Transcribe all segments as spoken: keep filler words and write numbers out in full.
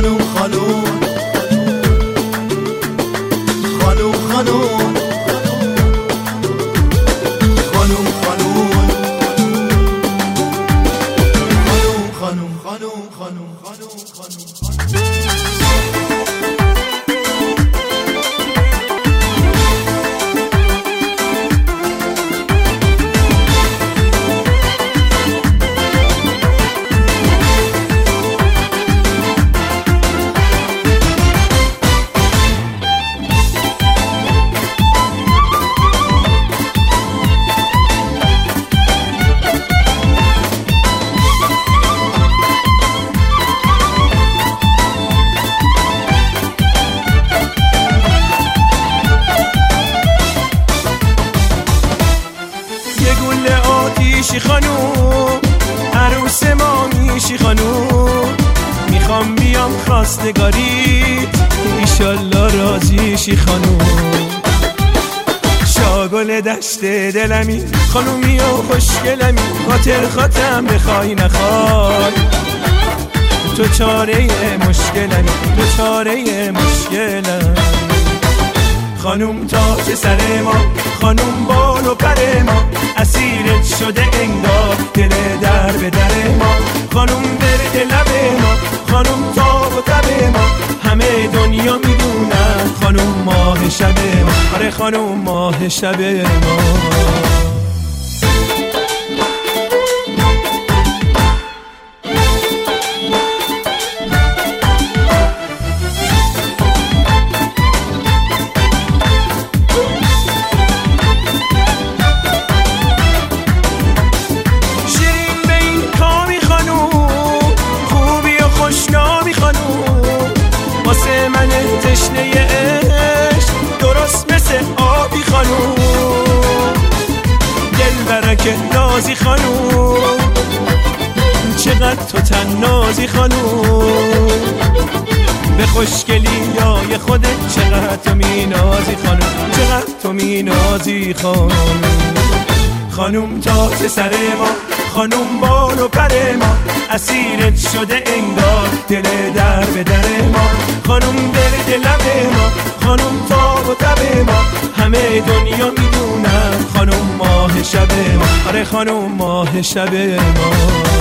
خانوم خانوم خانوم خانوم خانوم خانوم خانوم خانوم خانوم خانوم میشی خانوم، عروس ما میشی خانوم. میخوام بیام خواستگاریت، ایشالله راضیشی خانوم. شاگل دشت دلمی خانومی و خوشگلمی، خاطر خاطرم بخوای نخوای. تو چاره مشکلمی، تو چاره مشکلم. خانوم تاج سر ما، خانوم بال و پر ما، اسیرت شده انگار دل در به در ما. خانوم برد لب ما، خانوم تاب و تب ما، همه دنیا میدونن خانوم ماه شب ما. آره خانوم ماه شب ما. واسه من تشنه عشق درست مثل آبی خانوم. دل برک نازی خانوم، چقدر تو تن نازی خانوم. به خوشگلی یای خودت چقدر تو می نازی خانوم، چقدر تو می نازی خانوم. خانوم تاج سر ما، خانوم بال و پر ما، اسیرت شده انگار دل در به در ما. خانوم برد لب ما، خانوم تاب و تب ما، همه دنیا میدونن خانوم ماه شب ما. آره خانوم ماه شب ما.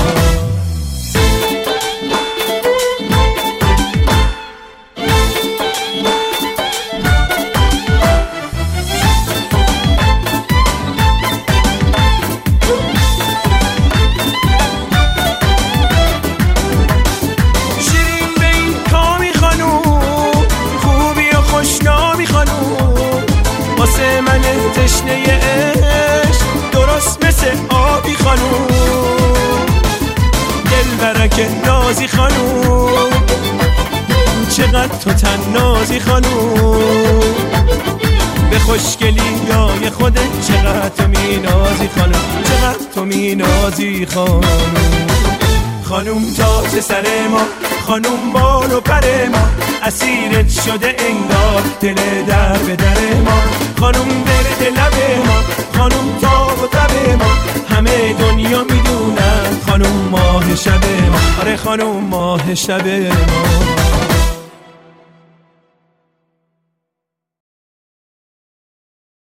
واسه من تشنه عشق درست مثل آبی خانوم. دل برک نازی خانوم، چقدر تو تن نازی خانوم. به خوشگلی یای خودت چقدر تو می نازی خانوم، چقدر تو می نازی خانوم. خانوم تاج سر ما، خانوم بال و پر ما، اسیرت شده انگار دل در به در ما. خانوم برد لب ما، خانوم تاب و تب ما، همه دنیا میدونن خانوم ماه شب ما. آره خانوم ماه شب ما.